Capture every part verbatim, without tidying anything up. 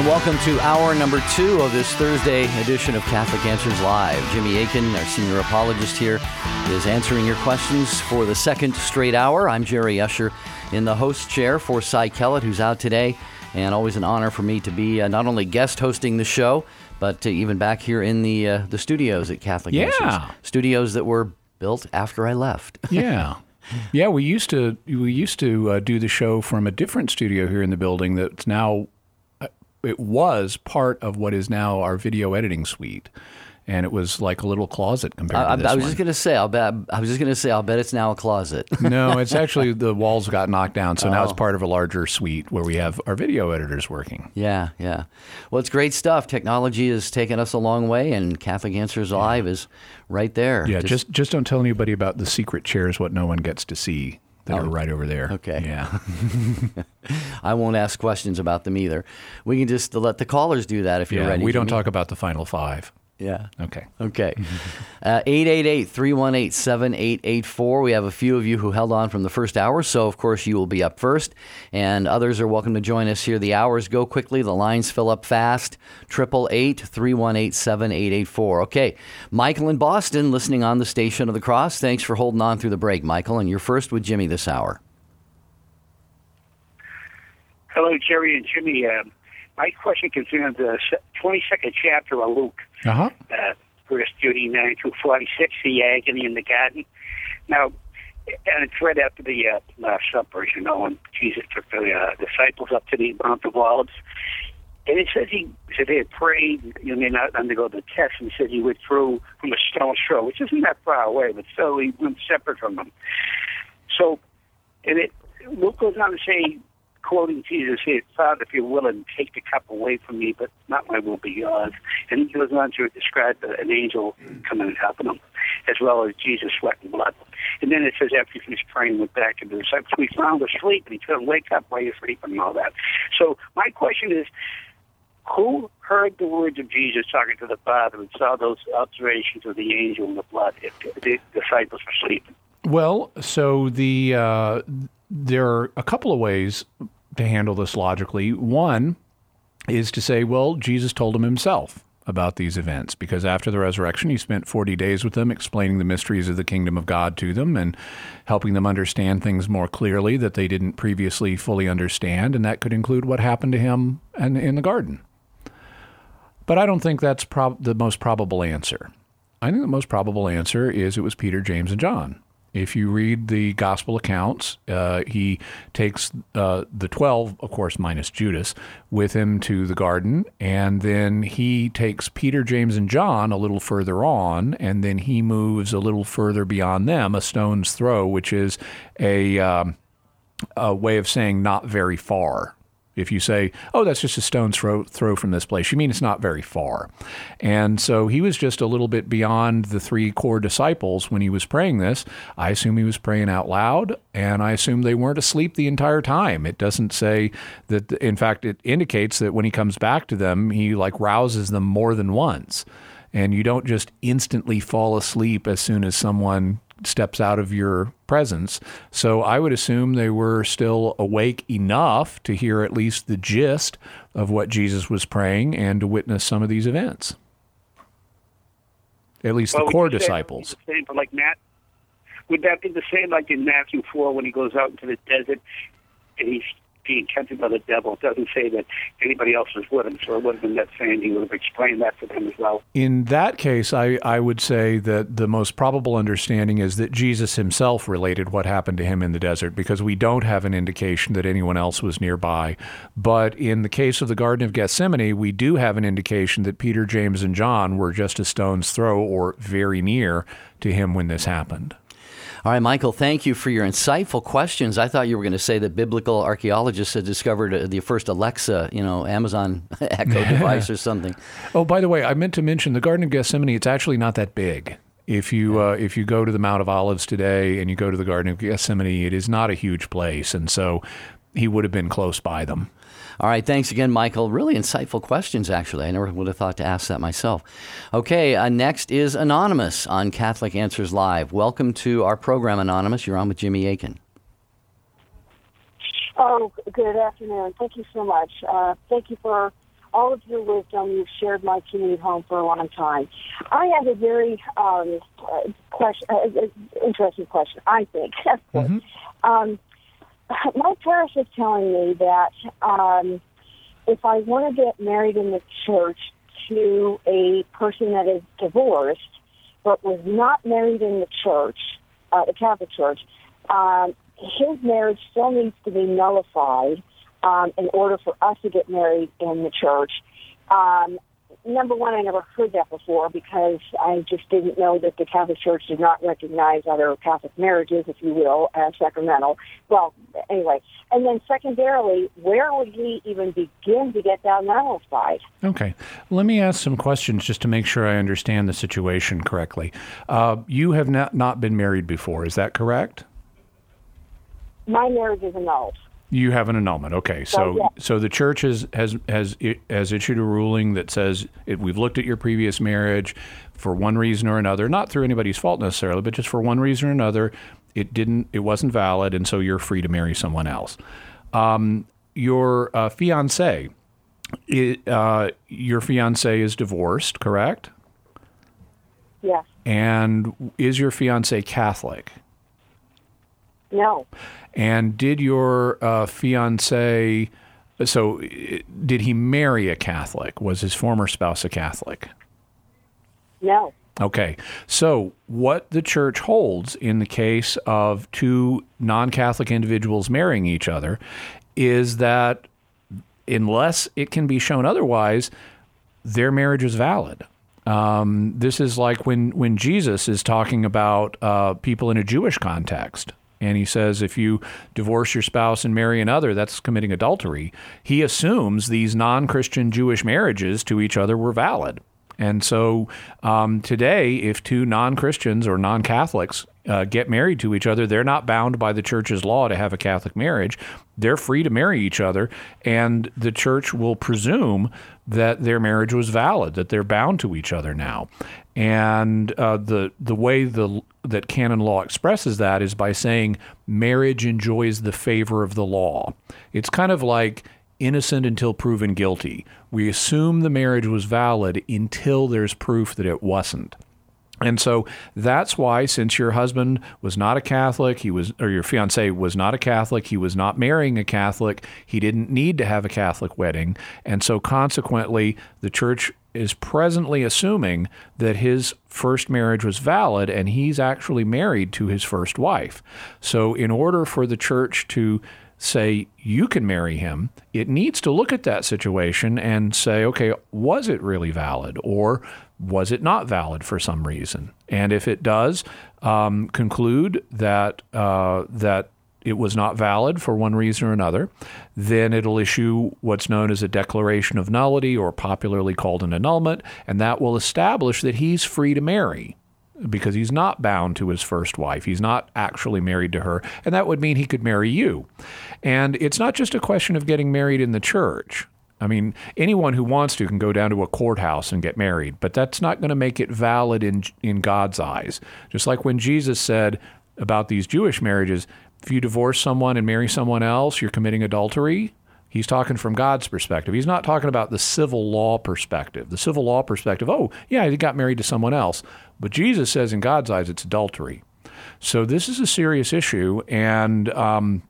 welcome to hour number two of this Thursday edition of Catholic Answers Live. Jimmy Akin, our senior apologist here, is answering your questions for the second straight hour. I'm Jerry Usher in the host chair for Cy Kellett, who's out today, and always an honor for me to be uh, not only guest hosting the show, but uh, even back here in the uh, the studios at Catholic Yeah. Answers. Studios that were built after I left. Yeah. Yeah, we used to we used to uh, do the show from a different studio here in the building that's now, uh, it was part of what is now our video editing suite. And it was like a little closet compared I, to this I was one. just gonna say, I'll bet. I was just gonna say, I'll bet it's now a closet. No, it's actually the walls got knocked down, so now Oh. it's part of a larger suite where we have our video editors working. Yeah, yeah. Well, it's great stuff. Technology has taken us a long way, and Catholic Answers Live is right there. Yeah, just just don't tell anybody about the secret chairs, what no one gets to see, that Oh, are right over there. okay. Yeah. I won't ask questions about them either. We can just let the callers do that if you're yeah. ready. We don't Jimmy. talk about the final five. Yeah. Okay. Okay. Uh, eight eight eight, three one eight, seven eight eight four. We have a few of you who held on from the first hour, so of course you will be up first. And others are welcome to join us here. The hours go quickly. The lines fill up fast. eight eight eight, three one eight, seven eight eight four. Okay. Michael in Boston, listening on the Station of the Cross. Thanks for holding on through the break, Michael. And you're first with Jimmy this hour. Hello, Jerry and Jimmy. Um, my question concerns the twenty-second chapter of Luke, Uh-huh. uh, verse thirty-nine through forty-six, the agony in the garden. Now, and it's right after the uh, Last Supper, as you know, when Jesus took the uh, disciples up to the Mount of Olives. And it says he said they had prayed, you may not undergo the test, and he said he withdrew from a stone's throw, which isn't that far away, but still he went separate from them. So, and it, Luke goes on to say, quoting Jesus, he said, Father, if you're willing, take the cup away from me, but not my will be yours. And he goes on to describe an angel coming and helping him, as well as Jesus sweating blood. And then it says after he finished praying, went back to the disciples. We found asleep, and he told them, wake up while you're sleeping and all that. So my question is, who heard the words of Jesus talking to the Father and saw those observations of the angel and the blood if the disciples were sleeping? Well, so the uh, there are a couple of ways to handle this logically. One is to say, well, Jesus told him himself about these events, because after the resurrection, he spent forty days with them, explaining the mysteries of the kingdom of God to them and helping them understand things more clearly that they didn't previously fully understand, and that could include what happened to him in, in the garden. But I don't think that's prob- the most probable answer. I think the most probable answer is it was Peter, James, and John. If you read the gospel accounts, uh, he takes uh, the twelve, of course, minus Judas, with him to the garden, and then he takes Peter, James, and John a little further on, and then he moves a little further beyond them, a stone's throw, which is a, um, a way of saying not very far. If you say, oh, that's just a stone's throw, throw from this place, you mean it's not very far. And so he was just a little bit beyond the three core disciples when he was praying this. I assume he was praying out loud, and I assume they weren't asleep the entire time. It doesn't say that, in fact, it indicates that when he comes back to them, he like rouses them more than once. And you don't just instantly fall asleep as soon as someone steps out of your presence. So I would assume they were still awake enough to hear at least the gist of what Jesus was praying and to witness some of these events. At least Well, the core would you say disciples. the same for like Matt? Would that be the same like in Matthew four when he goes out into the desert and he's being tempted by the devil? It doesn't say that anybody else was with him, so it would have been that same. He would have explained that to them as well. In that case, I, I would say that the most probable understanding is that Jesus himself related what happened to him in the desert, because we don't have an indication that anyone else was nearby. But in the case of the Garden of Gethsemane, we do have an indication that Peter, James, and John were just a stone's throw or very near to him when this happened. All right, Michael, thank you for your insightful questions. I thought you were going to say that biblical archaeologists had discovered uh, the first Alexa, you know, Amazon Echo device or something. Oh, by the way, I meant to mention the Garden of Gethsemane, it's actually not that big. If you uh, if you go to the Mount of Olives today and you go to the Garden of Gethsemane, it is not a huge place. And so he would have been close by them. All right, thanks again, Michael. Really insightful questions, actually. I never would have thought to ask that myself. Okay, uh, next is Anonymous on Catholic Answers Live. Welcome to our program, Anonymous. You're on with Jimmy Akin. Oh, good afternoon. Thank you so much. Uh, thank you for all of your wisdom. You've shared my commute home for a long time. I have a very um, uh, question, uh, interesting question, I think. Mm-hmm. um, my parish is telling me that um, if I want to get married in the church to a person that is divorced but was not married in the church, uh, the Catholic Church, um, his marriage still needs to be nullified um, in order for us to get married in the church. Um, number one, I never heard that before because I just didn't know that the Catholic Church did not recognize other Catholic marriages, if you will, as sacramental. Well, anyway. And then secondarily, where would we even begin to get that nullified? Okay. Let me ask some questions just to make sure I understand the situation correctly. Uh, you have not, not been married before, is that correct? My marriage is annulled. You have an annulment. Okay, so So, yeah. so the church has has has has issued a ruling that says it, we've looked at your previous marriage for one reason or another, not through anybody's fault necessarily, but just for one reason or another, it didn't, it wasn't valid, and so you're free to marry someone else. Um, your uh, fiance, it, uh, your fiance is divorced, correct? Yes. And is your fiance Catholic? No. And did your uh, fiance, so did he marry a Catholic? Was his former spouse a Catholic? No. Okay. So what the church holds in the case of two non-Catholic individuals marrying each other is that unless it can be shown otherwise, their marriage is valid. Um, this is like when, when Jesus is talking about uh, people in a Jewish context. And he says, if you divorce your spouse and marry another, that's committing adultery. He assumes these non-Christian Jewish marriages to each other were valid. And so um, today, if two non-Christians or non-Catholics uh, get married to each other, they're not bound by the church's law to have a Catholic marriage. They're free to marry each other, and the church will presume that their marriage was valid, that they're bound to each other now. And uh, the the way the that canon law expresses that is by saying marriage enjoys the favor of the law. It's kind of like innocent until proven guilty. We assume the marriage was valid until there's proof that it wasn't. And so that's why, since your husband was not a Catholic, he was, or your fiance was not a Catholic, he was not marrying a Catholic, he didn't need to have a Catholic wedding. And so consequently, the church is presently assuming that his first marriage was valid and he's actually married to his first wife. So in order for the church to say you can marry him, it needs to look at that situation and say, okay, was it really valid, or was it not valid for some reason? And if it does um, conclude that uh, that it was not valid for one reason or another, then it'll issue what's known as a declaration of nullity, or popularly called an annulment, and that will establish that he's free to marry, because he's not bound to his first wife. He's not actually married to her, and that would mean he could marry you. And it's not just a question of getting married in the church. I mean, anyone who wants to can go down to a courthouse and get married, but that's not going to make it valid in in God's eyes. Just like when Jesus said about these Jewish marriages, if you divorce someone and marry someone else, you're committing adultery. He's talking from God's perspective. He's not talking about the civil law perspective. The civil law perspective, oh, yeah, he got married to someone else. But Jesus says in God's eyes it's adultery. So this is a serious issue, and um,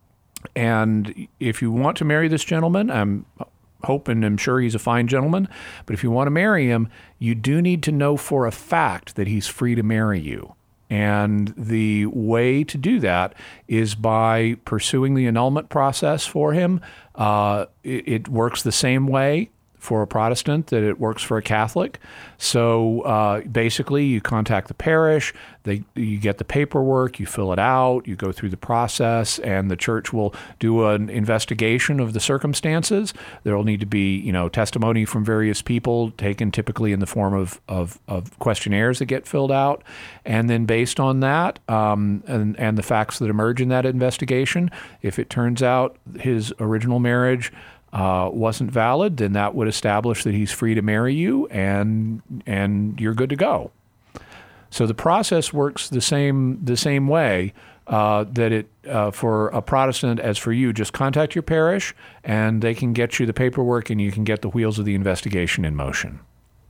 and if you want to marry this gentleman, I'm hoping, I'm sure he's a fine gentleman, but if you want to marry him, you do need to know for a fact that he's free to marry you. And the way to do that is by pursuing the annulment process for him. Uh, it, it works the same way for a Protestant that it works for a Catholic. So uh, basically, you contact the parish, they, you get the paperwork, you fill it out, you go through the process, and the church will do an investigation of the circumstances. There will need to be, you know, testimony from various people taken typically in the form of, of, of questionnaires that get filled out. And then based on that um, and, and the facts that emerge in that investigation, if it turns out his original marriage Uh, wasn't valid, then that would establish that he's free to marry you, and and you're good to go. So the process works the same the same way. uh, that it uh, for a Protestant as for you, just contact your parish and they can get you the paperwork and you can get the wheels of the investigation in motion.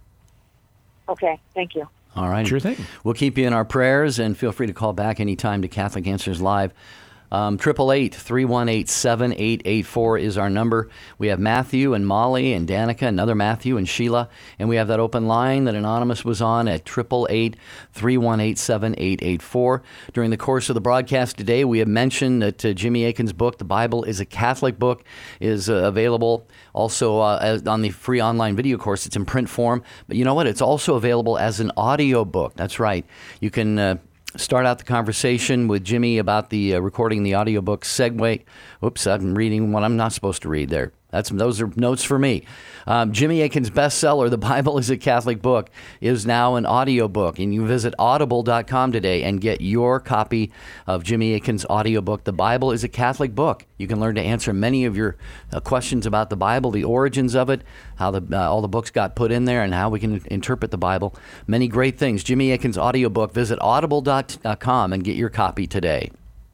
Okay, thank you. All right. Sure thing. We'll keep you in our prayers, and feel free to call back anytime to Catholic Answers Live. Um, eight eight eight, three one eight, seven eight eight four is our number. We have Matthew and Molly and Danica, another Matthew and Sheila, and we have that open line that Anonymous was on at eight eight eight, three one eight, seven eight eight four. During the course of the broadcast today, we have mentioned that uh, Jimmy Akin's book, The Bible is a Catholic Book, is uh, available also uh, as, on the free online video course. It's in print form, but you know what? It's also available as an audio book. That's right. You can... Uh, Start out the conversation with Jimmy about the uh, recording the audiobook segue. Oops, I'm reading what I'm not supposed to read there. That's those are notes for me. Um, Jimmy Akin's bestseller, The Bible is a Catholic Book, is now an audiobook. And you visit audible dot com today and get your copy of Jimmy Akin's audiobook, The Bible is a Catholic Book. You can learn to answer many of your uh, questions about the Bible, the origins of it, how the uh, all the books got put in there, and how we can interpret the Bible. Many great things. Jimmy Akin's audiobook. Visit audible dot com and get your copy today.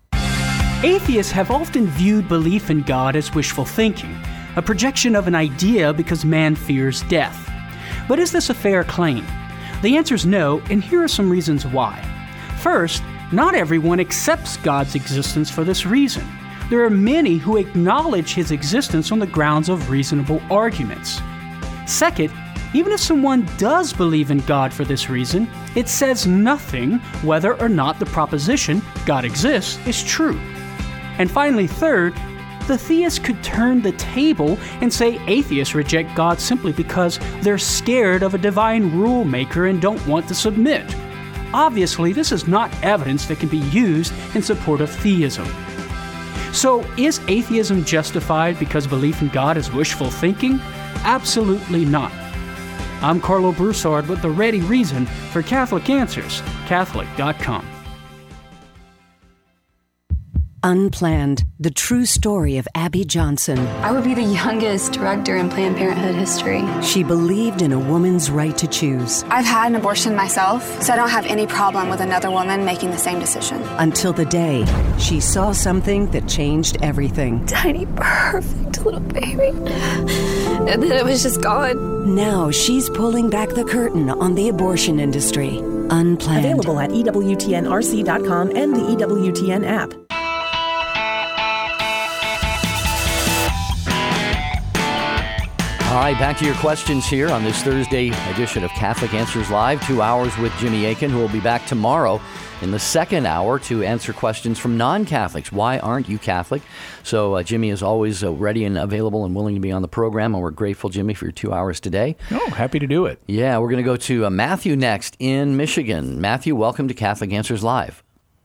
Atheists have often viewed belief in God as wishful thinking, a projection of an idea because man fears death. But is this a fair claim? The answer is no, and here are some reasons why. First, not everyone accepts God's existence for this reason. There are many who acknowledge his existence on the grounds of reasonable arguments. Second, even if someone does believe in God for this reason, it says nothing whether or not the proposition, God exists, is true. And finally, third, the theist could turn the table and say atheists reject God simply because they're scared of a divine rule maker and don't want to submit. Obviously, this is not evidence that can be used in support of theism. So, is atheism justified because belief in God is wishful thinking? Absolutely not. I'm Carlo Broussard with the ready reason for Catholic Answers, Catholic dot com. Unplanned, the true story of Abby Johnson. I would be the youngest director in Planned Parenthood history. She believed in a woman's right to choose. I've had an abortion myself, so I don't have any problem with another woman making the same decision. Until the day she saw something that changed everything. Tiny, perfect little baby. And then it was just gone. Now she's pulling back the curtain on the abortion industry. Unplanned. Available at E W T N R C dot com and the E W T N app. All right, back to your questions here on this Thursday edition of Catholic Answers Live. Two hours with Jimmy Akin, who will be back tomorrow in the second hour to answer questions from non-Catholics. Why aren't you Catholic? So uh, Jimmy is always uh, ready and available and willing to be on the program, and we're grateful, Jimmy, for your two hours today. Oh, happy to do it. Yeah, we're going to go to uh, Matthew next in Michigan. Matthew, welcome to Catholic Answers Live.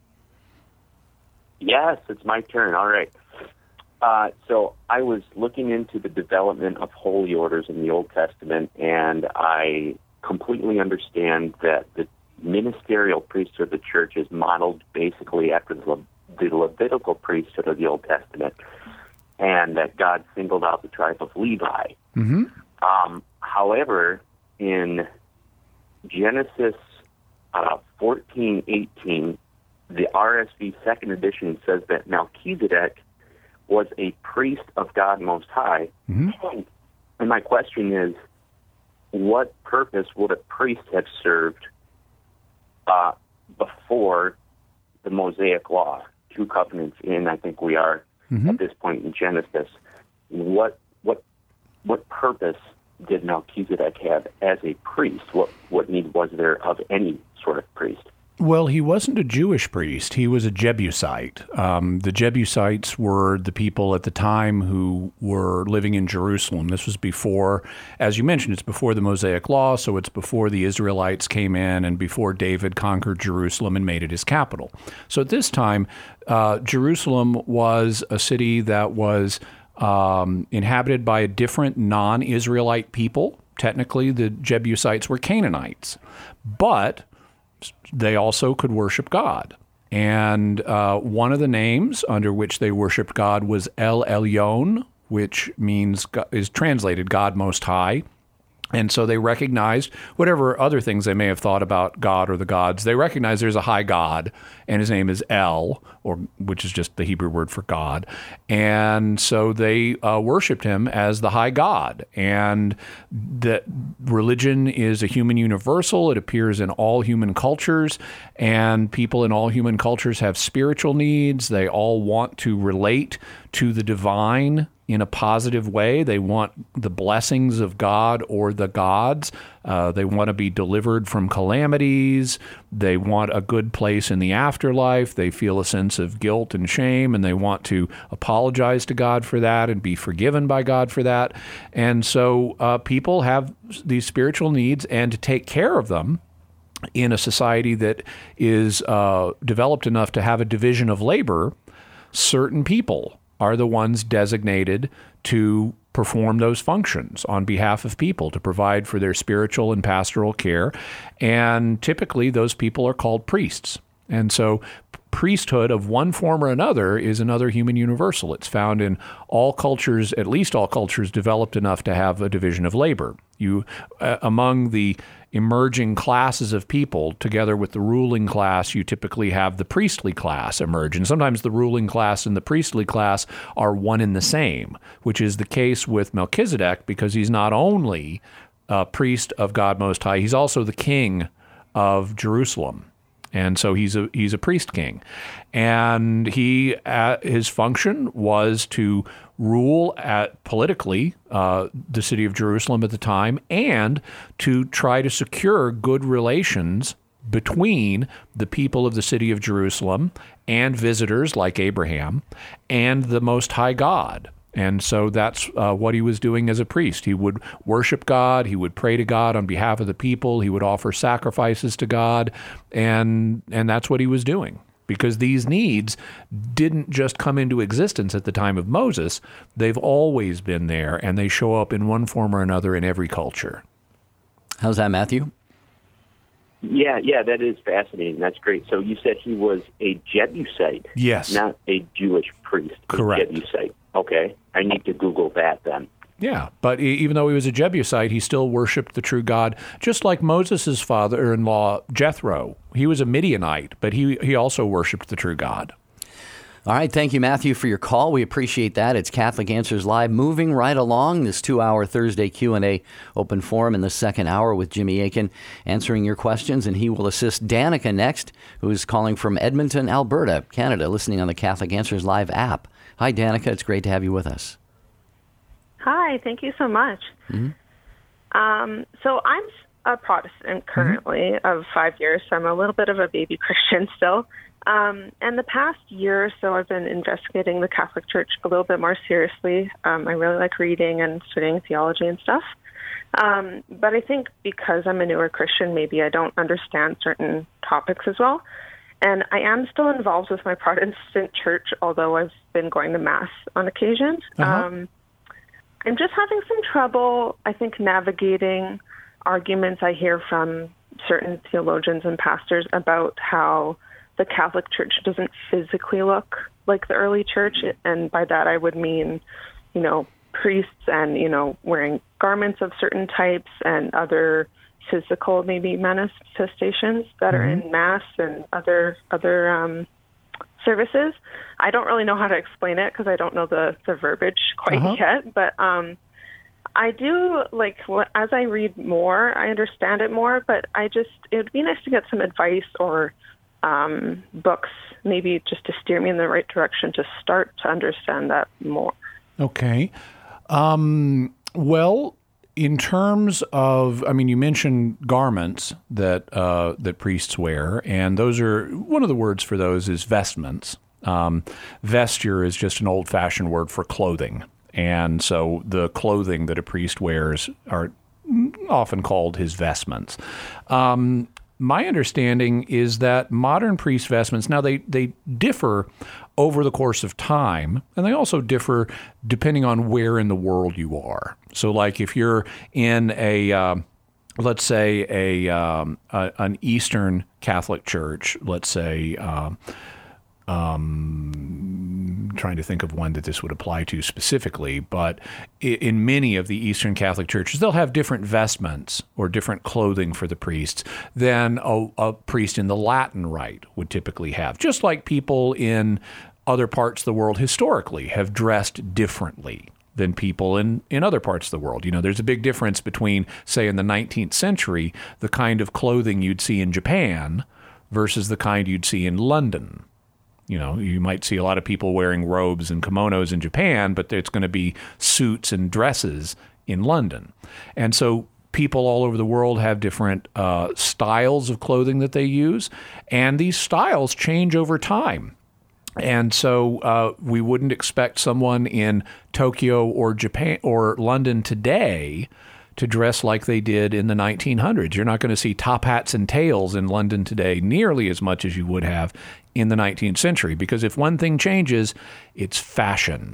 Yes, it's my turn. All right. Uh, so I was looking into the development of holy orders in the Old Testament, and I completely understand that the ministerial priesthood of the church is modeled basically after the, Le- the Levitical priesthood of the Old Testament, and that God singled out the tribe of Levi. Mm-hmm. Um, however, in Genesis uh, fourteen eighteen, the R S V second edition says that Melchizedek was a priest of God Most High. Mm-hmm. And my question is, what purpose would a priest have served uh, before the Mosaic Law? Two covenants in, I think we are mm-hmm. at this point in Genesis. What what what purpose did Melchizedek have as a priest? What what need was there of any sort of priest? Well, he wasn't a Jewish priest. He was a Jebusite. Um, the Jebusites were the people at the time who were living in Jerusalem. This was before, as you mentioned, it's before the Mosaic Law, so it's before the Israelites came in and before David conquered Jerusalem and made it his capital. So at this time, uh, Jerusalem was a city that was um, inhabited by a different non-Israelite people. Technically, the Jebusites were Canaanites. But they also could worship God. And uh, one of the names under which they worshiped God was El Elyon, which means is translated God Most High. And so they recognized whatever other things they may have thought about God or the gods. They recognized there's a high God, and his name is El, or which is just the Hebrew word for God. And so they uh, worshipped him as the high God. And that religion is a human universal. It appears in all human cultures, and people in all human cultures have spiritual needs. They all want to relate to the divine in a positive way. They want the blessings of God or the gods. Uh, they want to be delivered from calamities. They want a good place in the afterlife. They feel a sense of guilt and shame, and they want to apologize to God for that and be forgiven by God for that. And so uh, people have these spiritual needs, and to take care of them in a society that is uh, developed enough to have a division of labor, certain people are the ones designated to perform those functions on behalf of people, to provide for their spiritual and pastoral care. And typically those people are called priests. And so priesthood of one form or another is another human universal. It's found in all cultures, at least all cultures developed enough to have a division of labor. You, uh, among the emerging classes of people, together with the ruling class, you typically have the priestly class emerge. And sometimes the ruling class and the priestly class are one and the same, which is the case with Melchizedek, because he's not only a priest of God Most High, he's also the king of Jerusalem. And so he's a he's a priest king, and he uh, his function was to rule at politically uh, the city of Jerusalem at the time, and to try to secure good relations between the people of the city of Jerusalem and visitors like Abraham and the Most High God. And so that's uh, what he was doing as a priest. He would worship God. He would pray to God on behalf of the people. He would offer sacrifices to God. And and that's what he was doing, because these needs didn't just come into existence at the time of Moses. They've always been there, and they show up in one form or another in every culture. How's that, Matthew? Yeah, yeah, that is fascinating. That's great. So you said he was a Jebusite. Yes. Not a Jewish priest. Correct. A Jebusite. Okay. I need to Google that then. Yeah, but even though he was a Jebusite, he still worshipped the true God, just like Moses' father-in-law, Jethro. He was a Midianite, but he, he also worshipped the true God. All right. Thank you, Matthew, for your call. We appreciate that. It's Catholic Answers Live, moving right along this two-hour Thursday Q and A open forum in the second hour with Jimmy Akin answering your questions, and he will assist Danica next, who is calling from Edmonton, Alberta, Canada, listening on the Catholic Answers Live app. Hi, Danica. It's great to have you with us. Hi. Thank you so much. Mm-hmm. Um, so I'm a Protestant currently mm-hmm. of five years, so I'm a little bit of a baby Christian still. Um, and the past year or so, I've been investigating the Catholic Church a little bit more seriously. Um, I really like reading and studying theology and stuff. Um, but I think because I'm a newer Christian, maybe I don't understand certain topics as well. And I am still involved with my Protestant church, although I've been going to Mass on occasion. Uh-huh. Um, I'm just having some trouble, I think, navigating arguments I hear from certain theologians and pastors about how the Catholic Church doesn't physically look like the early church. And by that, I would mean, you know, priests and, you know, wearing garments of certain types and other physical maybe manifestations that mm-hmm. are in Mass and other other um, services. I don't really know how to explain it because I don't know the, the verbiage quite uh-huh. yet. But um, I do, like, as I read more, I understand it more. But I just, it would be nice to get some advice or um, books, maybe just to steer me in the right direction to start to understand that more. Okay. Um, well, in terms of, I mean, you mentioned garments that uh, that priests wear, and those are, one of the words for those is vestments. Um, vesture is just an old-fashioned word for clothing, and so the clothing that a priest wears are often called his vestments. Um, my understanding is that modern priest vestments, now they, they differ over the course of time, and they also differ depending on where in the world you are. So like if you're in a, uh, let's say a, um, a an Eastern Catholic church, let's say, um, um, trying to think of one that this would apply to specifically, but in many of the Eastern Catholic churches, they'll have different vestments or different clothing for the priests than a, a priest in the Latin Rite would typically have, just like people in other parts of the world historically have dressed differently than people in, in other parts of the world. You know, there's a big difference between, say, in the nineteenth century, the kind of clothing you'd see in Japan versus the kind you'd see in London. You know, you might see a lot of people wearing robes and kimonos in Japan, but it's going to be suits and dresses in London. And so people all over the world have different uh, styles of clothing that they use, and these styles change over time. And so uh, we wouldn't expect someone in Tokyo or Japan or London today to dress like they did in the nineteen hundreds. You're not going to see top hats and tails in London today nearly as much as you would have in the nineteenth century, because if one thing changes, it's fashion.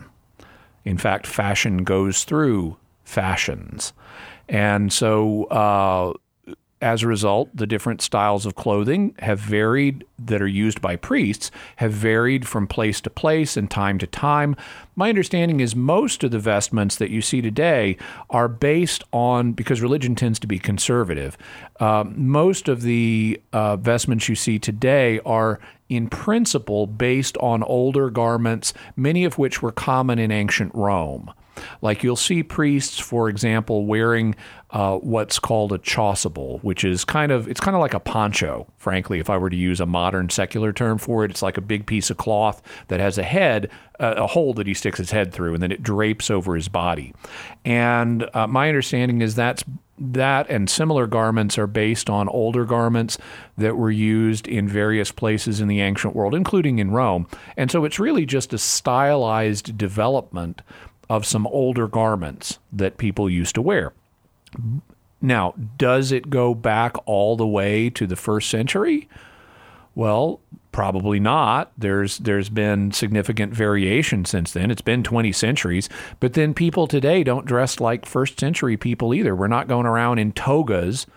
In fact, fashion goes through fashions. And so uh, as a result, the different styles of clothing have varied that are used by priests have varied from place to place and time to time. My understanding is most of the vestments that you see today are based on, because religion tends to be conservative, uh, most of the uh, vestments you see today are in principle based on older garments, many of which were common in ancient Rome. Like you'll see priests, for example, wearing uh, what's called a chasuble, which is kind of, it's kind of like a poncho, frankly, if I were to use a modern secular term for it. It's like a big piece of cloth that has a head, uh, a hole that he sticks his head through, and then it drapes over his body. And uh, my understanding is that's that and similar garments are based on older garments that were used in various places in the ancient world, including in Rome. And so it's really just a stylized development of some older garments that people used to wear. Now, does it go back all the way to the first century? Well, probably not. There's there's been significant variation since then. It's been twenty centuries, but then people today don't dress like first century people either. We're not going around in togas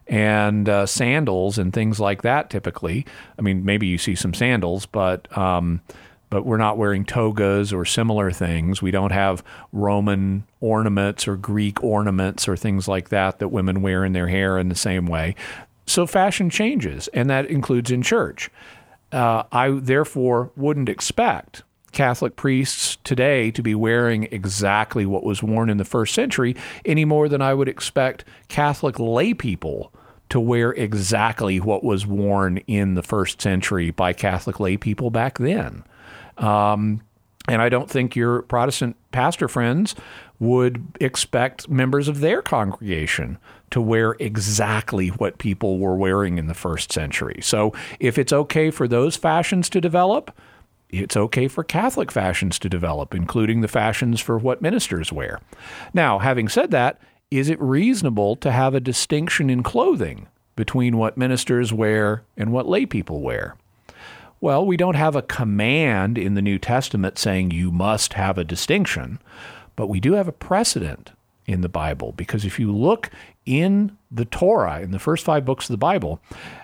and uh, sandals and things like that typically. I mean, maybe you see some sandals, but um, but we're not wearing togas or similar things. We don't have Roman ornaments or Greek ornaments or things like that that women wear in their hair in the same way. So fashion changes, and that includes in church. Uh, I therefore wouldn't expect Catholic priests today to be wearing exactly what was worn in the first century any more than I would expect Catholic lay people to wear exactly what was worn in the first century by Catholic lay people back then. Um, and I don't think your Protestant pastor friends would expect members of their congregation to wear exactly what people were wearing in the first century. So if it's okay for those fashions to develop, it's okay for Catholic fashions to develop, including the fashions for what ministers wear. Now, having said that, is it reasonable to have a distinction in clothing between what ministers wear and what lay people wear? Well, we don't have a command in the New Testament saying you must have a distinction, but we do have a precedent in the Bible, because if you look in the Torah, in the first five books of the Bible,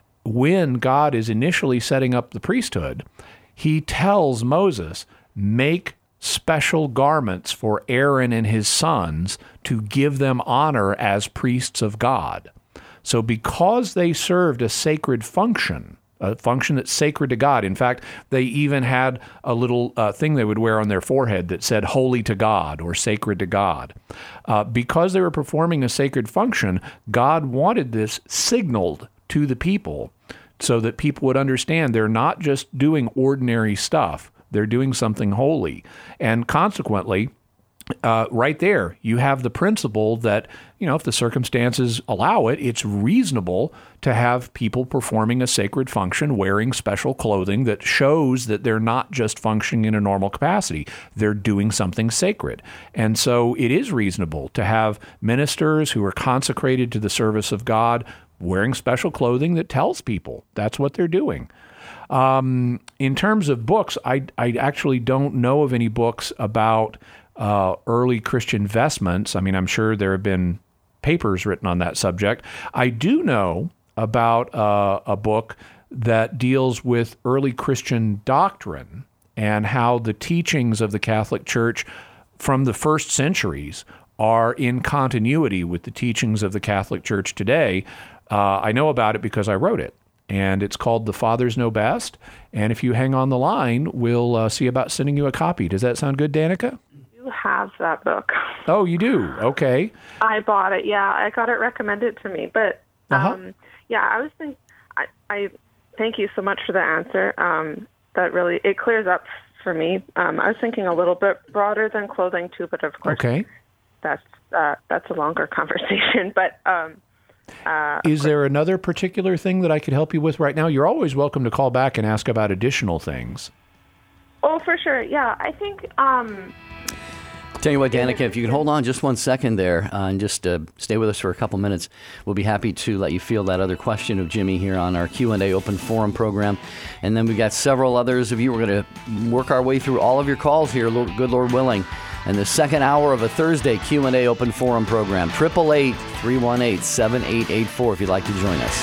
when God is initially setting up the priesthood, he tells Moses, make special garments for Aaron and his sons to give them honor as priests of God. So because they served a sacred function, a function that's sacred to God. In fact, they even had a little uh, thing they would wear on their forehead that said holy to God or sacred to God. Uh, because they were performing a sacred function, God wanted this signaled to the people so that people would understand they're not just doing ordinary stuff. They're doing something holy. And consequently, Uh, right there, you have the principle that, you know, if the circumstances allow it, it's reasonable to have people performing a sacred function wearing special clothing that shows that they're not just functioning in a normal capacity. They're doing something sacred. And so it is reasonable to have ministers who are consecrated to the service of God wearing special clothing that tells people that's what they're doing. Um, in terms of books, I, I actually don't know of any books about Uh, early Christian vestments. I mean, I'm sure there have been papers written on that subject. I do know about uh, a book that deals with early Christian doctrine and how the teachings of the Catholic Church from the first centuries are in continuity with the teachings of the Catholic Church today. Uh, I know about it because I wrote it, and it's called The Fathers Know Best. And if you hang on the line, we'll uh, see about sending you a copy. Does that sound good, Danica? You have that book. Oh, you do? Okay. I bought it. Yeah, I got it recommended to me. But Uh-huh. um, yeah, I was thinking. I, I thank you so much for the answer. Um, that really it clears up for me. Um, I was thinking a little bit broader than clothing too, but of course, Okay. that's uh, that's a longer conversation. But um, uh, Is there another particular thing that I could help you with right now? You're always welcome to call back and ask about additional things. oh, for sure. Yeah, I think. Um, Tell you what, Danica, if you can hold on just one second there uh, and just uh, stay with us for a couple minutes, we'll be happy to let you field that other question of Jimmy here on our Q and A Open Forum program. And then we've got several others of you. We're going to work our way through all of your calls here, Lord, good Lord willing, in the second hour of a Thursday Q and A Open Forum program. eight eight eight, three one eight, seven eight eight four if you'd like to join us.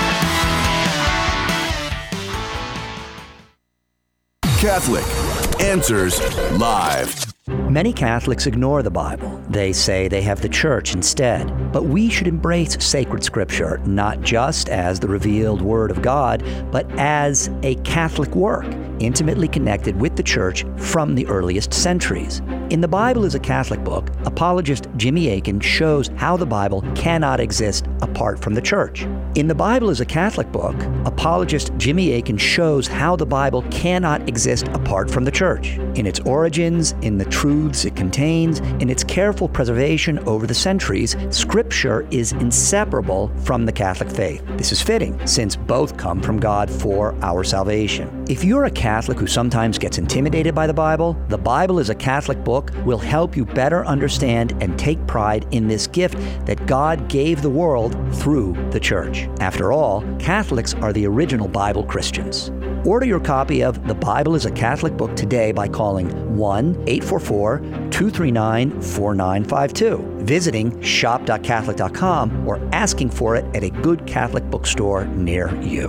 Catholic Answers Live. Many Catholics ignore the Bible. They say they have the Church instead. But we should embrace sacred Scripture, not just as the revealed Word of God, but as a Catholic work, intimately connected with the Church from the earliest centuries. In The Bible is a Catholic Book, apologist Jimmy Akin shows how the Bible cannot exist apart from the Church. In The Bible is a Catholic Book, apologist Jimmy Akin shows how the Bible cannot exist apart from the Church. In its origins, in the truths it contains, in its careful preservation over the centuries, Scripture is inseparable from the Catholic faith. This is fitting, since both come from God for our salvation. If you're a Catholic who sometimes gets intimidated by the Bible, The Bible is a Catholic Book will help you better understand and take pride in this gift that God gave the world through the Church. After all, Catholics are the original Bible Christians. Order your copy of The Bible is a Catholic Book today by calling one eight four four, two three nine, four nine five two, visiting shop dot catholic dot com, or asking for it at a good Catholic bookstore near you.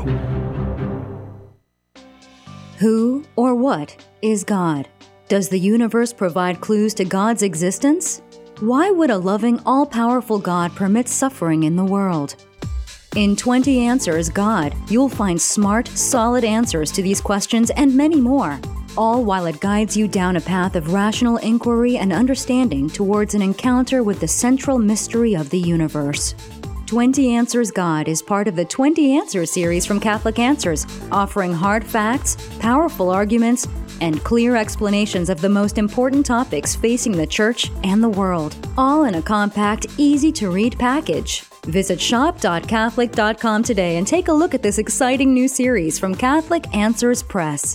Who or what is God? Does the universe provide clues to God's existence? Why would a loving, all-powerful God permit suffering in the world? In twenty Answers God, you'll find smart, solid answers to these questions and many more, all while it guides you down a path of rational inquiry and understanding towards an encounter with the central mystery of the universe. twenty Answers God is part of the twenty Answers series from Catholic Answers, offering hard facts, powerful arguments, and clear explanations of the most important topics facing the Church and the world, all in a compact, easy-to-read package. Visit shop dot catholic dot com today and take a look at this exciting new series from Catholic Answers Press.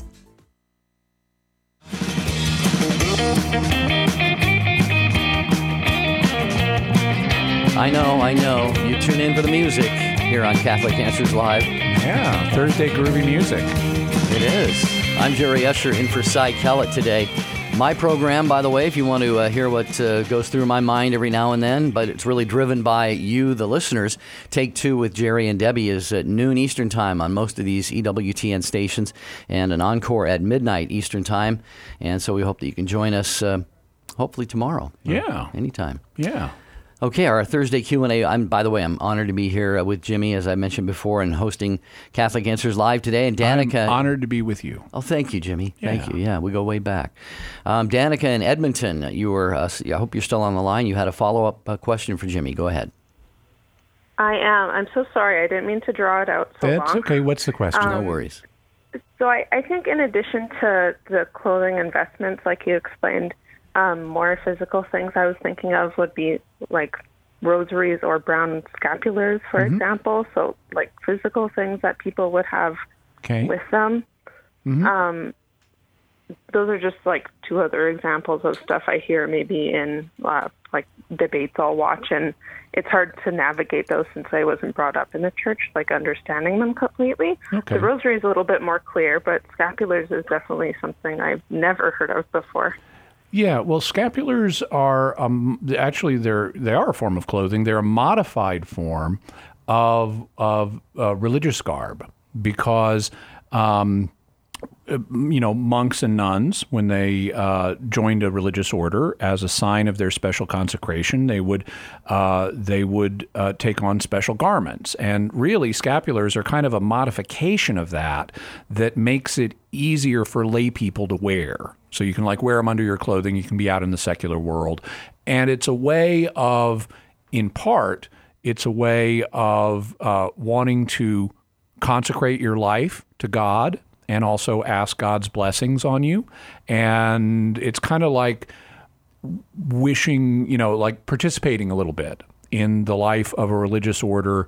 I know, I know. You tune in for the music here on Catholic Answers Live. Yeah, Thursday groovy music. It is. I'm Jerry Escher in for Cy Kellett today. My program, by the way, if you want to uh, hear what uh, goes through my mind every now and then, but it's really driven by you, the listeners. Take Two with Jerry and Debbie is at noon Eastern Time on most of these E W T N stations, and an encore at midnight Eastern Time. And so we hope that you can join us uh, hopefully tomorrow. Yeah. Anytime. Yeah. Okay, our Thursday Q and A. I'm, by the way, I'm honored to be here with Jimmy, as I mentioned before, and hosting Catholic Answers Live today. And Danica, I'm honored to be with you. Oh, thank you, Jimmy. Yeah. Thank you. Yeah, we go way back. Um, Danica in Edmonton, you were. Uh, I hope you're still on the line. You had a follow-up uh, question for Jimmy. Go ahead. I am. I'm so sorry. I didn't mean to draw it out so That's long. okay. What's the question? Um, no worries. So I, I think in addition to the clothing investments, like you explained, um, more physical things I was thinking of would be like rosaries or brown scapulars, for Mm-hmm. example. So like physical things that people would have Okay. with them. Mhm. Um, those are just like two other examples of stuff I hear maybe in uh, like debates I'll watch, and it's hard to navigate those since I wasn't brought up in the church, like understanding them completely. Okay. The rosary is a little bit more clear, but scapulars is definitely something I've never heard of before. Yeah, well, scapulars are um, actually they're they are a form of clothing. They're a modified form of of uh, religious garb because um, you know, monks and nuns, when they uh, joined a religious order, as a sign of their special consecration, they would uh, they would uh, take on special garments. And really, scapulars are kind of a modification of that that makes it easier for lay people to wear. So you can like wear them under your clothing. You can be out in the secular world. And it's a way of, in part, it's a way of uh, wanting to consecrate your life to God and also ask God's blessings on you. And it's kind of like wishing, you know, like participating a little bit in the life of a religious order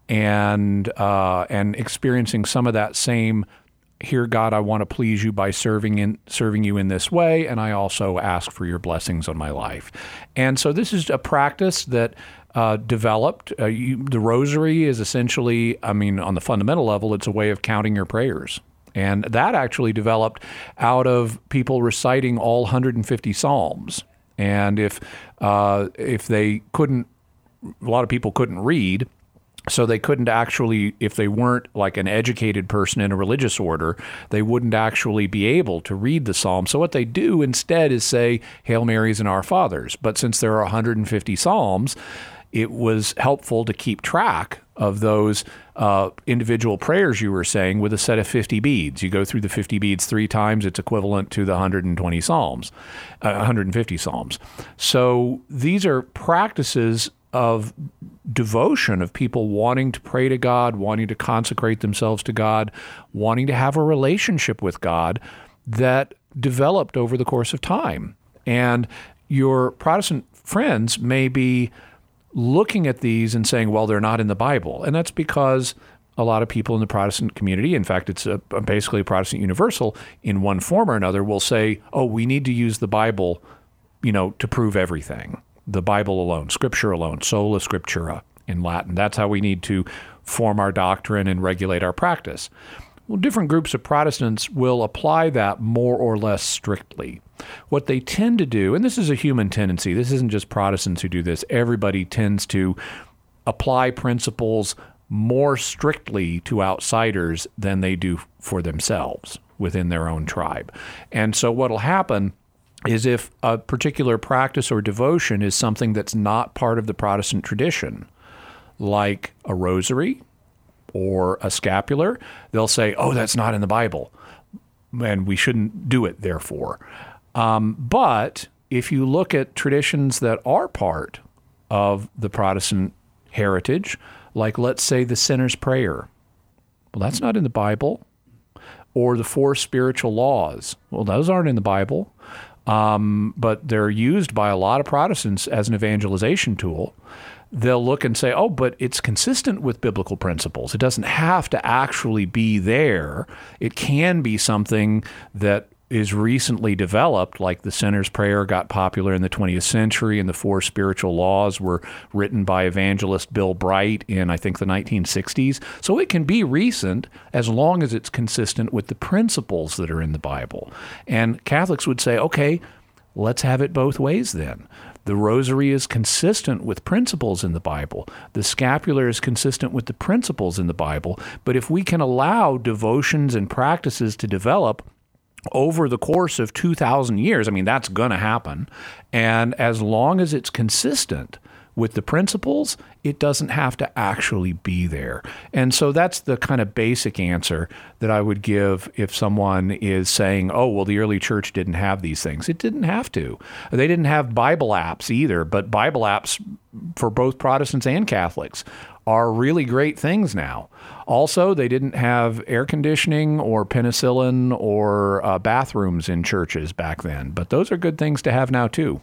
and uh, and experiencing some of that same, here, God, I want to please you by serving in serving you in this way, and I also ask for your blessings on my life. And so this is a practice that uh, developed. Uh, you, the rosary is essentially, I mean, on the fundamental level, it's a way of counting your prayers. And that actually developed out of people reciting all one hundred fifty Psalms. And if uh, if they couldn't, a lot of people couldn't read, so they couldn't actually, if they weren't like an educated person in a religious order, they wouldn't actually be able to read the Psalm. So what they do instead is say Hail Marys and Our Fathers. But since there are one hundred fifty Psalms, it was helpful to keep track of those uh, individual prayers you were saying with a set of fifty beads. You go through the fifty beads three times, it's equivalent to the one hundred twenty Psalms, uh, one hundred fifty Psalms. So these are practices of devotion, of people wanting to pray to God, wanting to consecrate themselves to God, wanting to have a relationship with God that developed over the course of time. And your Protestant friends may be looking at these and saying, well, they're not in the Bible. And that's because a lot of people in the Protestant community, in fact, it's a, basically a Protestant universal, in one form or another, will say, oh, we need to use the Bible, you know, to prove everything. The Bible alone, Scripture alone, sola scriptura in Latin. That's how we need to form our doctrine and regulate our practice. Well, different groups of Protestants will apply that more or less strictly. What they tend to do, and this is a human tendency, this isn't just Protestants who do this, everybody tends to apply principles more strictly to outsiders than they do for themselves within their own tribe. And so what will happen is if a particular practice or devotion is something that's not part of the Protestant tradition, like a rosary or a scapular, they'll say, oh, that's not in the Bible, and we shouldn't do it, therefore. Um, but if you look at traditions that are part of the Protestant heritage, like, let's say, the sinner's prayer, well, that's not in the Bible. Or the four spiritual laws, well, those aren't in the Bible. Um, but they're used by a lot of Protestants as an evangelization tool. They'll look and say, oh, but it's consistent with biblical principles. It doesn't have to actually be there. It can be something that is recently developed, like the sinner's prayer got popular in the twentieth century, and the four spiritual laws were written by evangelist Bill Bright in, I think, the nineteen sixties. So it can be recent as long as it's consistent with the principles that are in the Bible. And Catholics would say, okay, let's have it both ways then. The rosary is consistent with principles in the Bible. The scapular is consistent with the principles in the Bible. But if we can allow devotions and practices to develop over the course of two thousand years, I mean, that's going to happen. And as long as it's consistent with the principles, it doesn't have to actually be there. And so that's the kind of basic answer that I would give if someone is saying, oh, well, the early church didn't have these things. It didn't have to. They didn't have Bible apps either, but Bible apps for both Protestants and Catholics are really great things now. Also, they didn't have air conditioning or penicillin or uh, bathrooms in churches back then, but those are good things to have now too.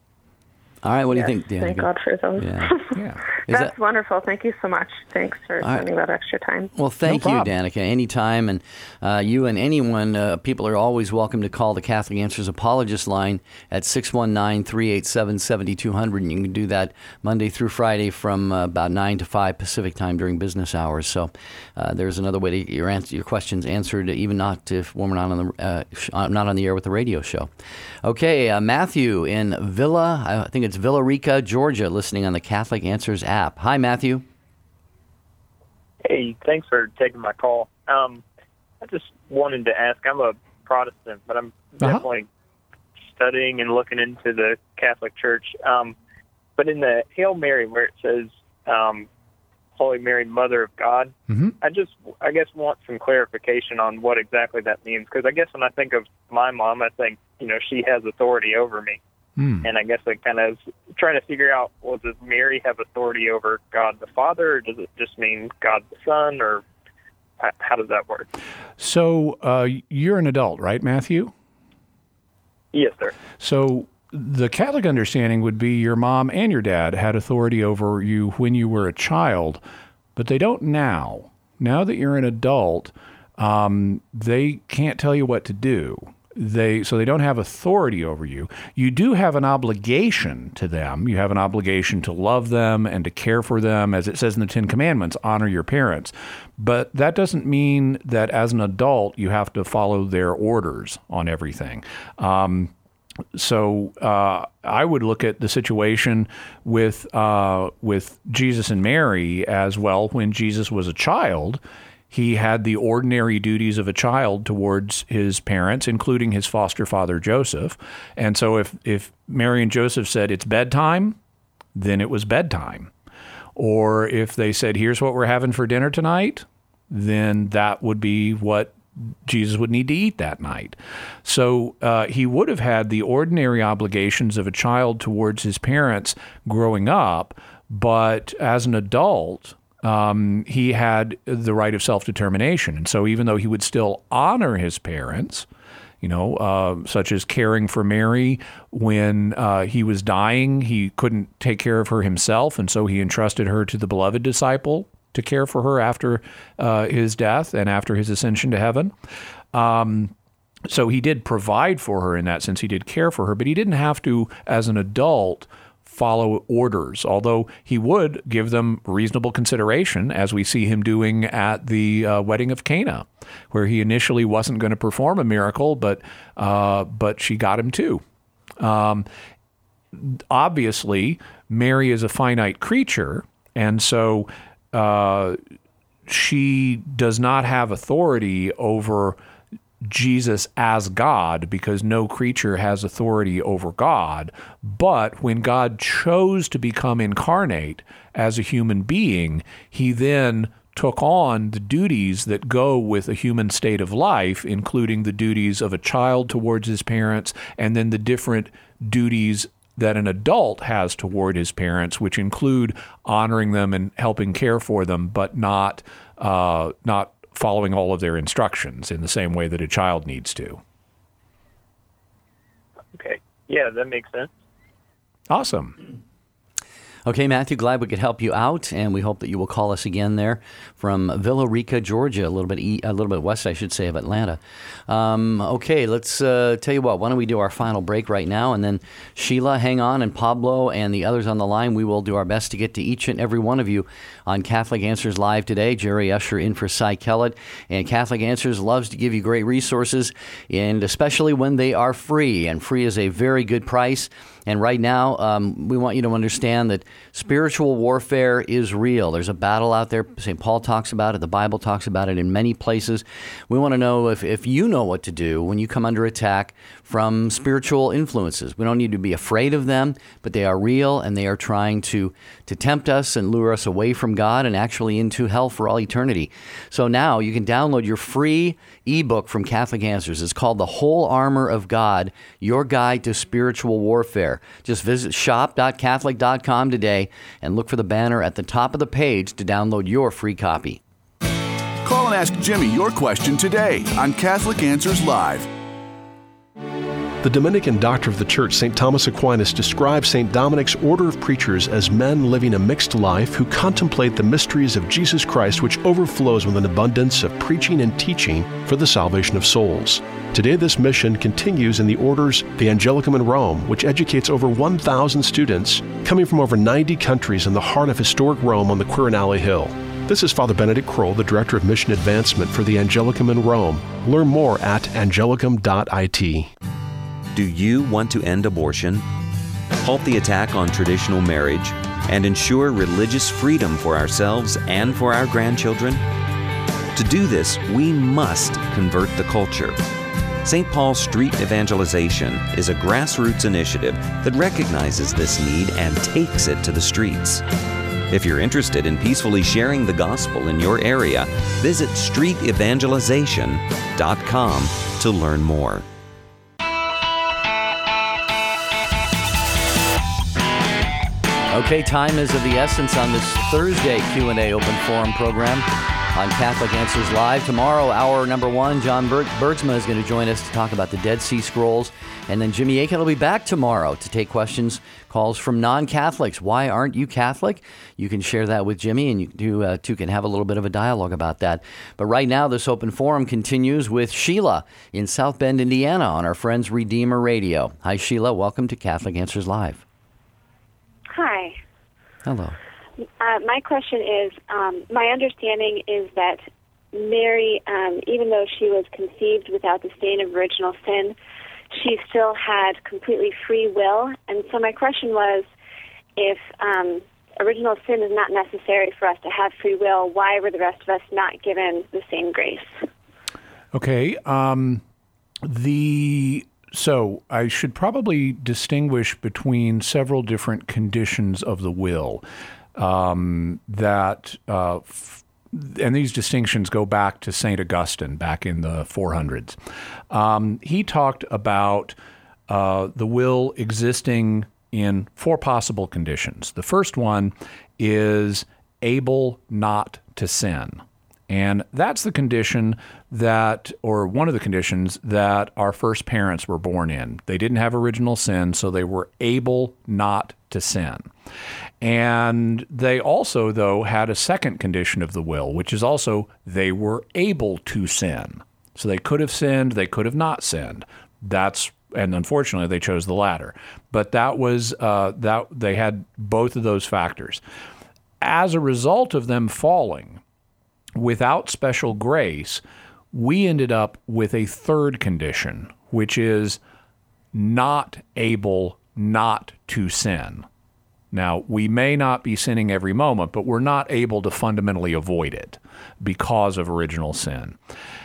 All right, what yes, do you think, Danica? Thank God for those. Yeah. yeah. That's that... wonderful. Thank you so much. Thanks for All spending right. that extra time. Well, thank no you, problem. Danica. Anytime. And uh, you and anyone, uh, people are always welcome to call the Catholic Answers Apologist line at six one nine, three eight seven, seven two zero zero. And you can do that Monday through Friday from uh, about nine to five Pacific time during business hours. So uh, there's another way to get your, answer, your questions answered, even not if when we're not on the uh, sh- not on the air with the radio show. Okay, uh, Matthew in Villa, I think it's Villa Rica, Georgia, listening on the Catholic Answers app. Hi, Matthew. Hey, thanks for taking my call. Um, I just wanted to ask, I'm a Protestant, but I'm Uh-huh. definitely studying and looking into the Catholic Church. Um, but in the Hail Mary, where it says, um, Holy Mary, Mother of God, Mm-hmm. I just, I guess, want some clarification on what exactly that means. Because I guess when I think of my mom, I think, you know, she has authority over me. Mm. And I guess I kind of trying to figure out, well, does Mary have authority over God the Father, or does it just mean God the Son, or how, how does that work? So uh, you're an adult, right, Matthew? Yes, sir. So the Catholic understanding would be your mom and your dad had authority over you when you were a child, but they don't now. Now that you're an adult, um, they can't tell you what to do. They so they don't have authority over you. You do have an obligation to them. You have an obligation to love them and to care for them, as it says in the Ten Commandments, honor your parents. But that doesn't mean that as an adult you have to follow their orders on everything. Um, So uh, I would look at the situation with uh, with Jesus and Mary as well. When Jesus was a child, he had the ordinary duties of a child towards his parents, including his foster father, Joseph. And so if, if Mary and Joseph said, it's bedtime, then it was bedtime. Or if they said, here's what we're having for dinner tonight, then that would be what Jesus would need to eat that night. So uh, he would have had the ordinary obligations of a child towards his parents growing up, but as an adult, um, he had the right of self-determination. And so even though he would still honor his parents, you know, uh, such as caring for Mary when uh, he was dying, he couldn't take care of her himself, and so he entrusted her to the beloved disciple to care for her after uh, his death and after his ascension to heaven. Um, so he did provide for her in that sense. He did care for her, but he didn't have to, as an adult, follow orders, although he would give them reasonable consideration, as we see him doing at the uh, wedding of Cana, where he initially wasn't going to perform a miracle, but uh, but she got him to. Um, obviously, Mary is a finite creature, and so Uh, she does not have authority over Jesus as God, because no creature has authority over God. But when God chose to become incarnate as a human being, he then took on the duties that go with a human state of life, including the duties of a child towards his parents, and then the different duties that an adult has toward his parents, which include honoring them and helping care for them, but not uh, not following all of their instructions in the same way that a child needs to. Okay. Yeah, that makes sense. Awesome. Okay, Matthew, glad we could help you out, and we hope that you will call us again there from Villa Rica, Georgia, a little bit e- a little bit west, I should say, of Atlanta. Um, okay, let's uh, tell you what. Why don't we do our final break right now, and then Sheila, hang on, and Pablo and the others on the line. We will do our best to get to each and every one of you on Catholic Answers Live today. Jerry Usher in for Cy Kellett, and Catholic Answers loves to give you great resources, and especially when they are free, and free is a very good price. And right now, um, we want you to understand that spiritual warfare is real. There's a battle out there. Saint Paul talks about it. The Bible talks about it in many places. We want to know if, if you know what to do when you come under attack from spiritual influences. We don't need to be afraid of them, but they are real, and they are trying to, to tempt us and lure us away from God and actually into hell for all eternity. So now you can download your free ebook from Catholic Answers. It's called The Whole Armor of God, Your Guide to Spiritual Warfare. Just visit shop dot catholic dot com today and look for the banner at the top of the page to download your free copy. Call and ask Jimmy your question today on Catholic Answers Live. The Dominican doctor of the Church, Saint Thomas Aquinas, describes Saint Dominic's order of preachers as men living a mixed life who contemplate the mysteries of Jesus Christ, which overflows with an abundance of preaching and teaching for the salvation of souls. Today, this mission continues in the orders the Angelicum in Rome, which educates over one thousand students coming from over ninety countries in the heart of historic Rome on the Quirinale Hill. This is Father Benedict Kroll, the Director of Mission Advancement for the Angelicum in Rome. Learn more at angelicum dot I T. Do you want to end abortion, halt the attack on traditional marriage, and ensure religious freedom for ourselves and for our grandchildren? To do this, we must convert the culture. Saint Paul Street Evangelization is a grassroots initiative that recognizes this need and takes it to the streets. If you're interested in peacefully sharing the gospel in your area, visit street evangelization dot com to learn more. Okay, time is of the essence on this Thursday Q and A Open Forum program on Catholic Answers Live. Tomorrow, hour number one, John Berg- Bergsma is going to join us to talk about the Dead Sea Scrolls. And then Jimmy Akin will be back tomorrow to take questions, calls from non-Catholics. Why aren't you Catholic? You can share that with Jimmy, and you two, uh, two can have a little bit of a dialogue about that. But right now, this Open Forum continues with Sheila in South Bend, Indiana, on our Friends Redeemer Radio. Hi, Sheila. Welcome to Catholic Answers Live. Hi. Hello. Uh, my question is, um, my understanding is that Mary, um, even though she was conceived without the stain of original sin, she still had completely free will. And so my question was, if um, original sin is not necessary for us to have free will, why were the rest of us not given the same grace? Okay. Um, the... So I should probably distinguish between several different conditions of the will um, that, uh, f- and these distinctions go back to Saint Augustine back in the four hundreds. Um, he talked about uh, the will existing in four possible conditions. The first one is able not to sin. And that's the condition that, or one of the conditions that our first parents were born in. They didn't have original sin, so they were able not to sin. And they also, though, had a second condition of the will, which is also they were able to sin. So they could have sinned, they could have not sinned. That's, and unfortunately, they chose the latter. But that was, uh, that they had both of those factors. As a result of them falling, without special grace, we ended up with a third condition, which is not able not to sin. Now, we may not be sinning every moment, but we're not able to fundamentally avoid it because of original sin.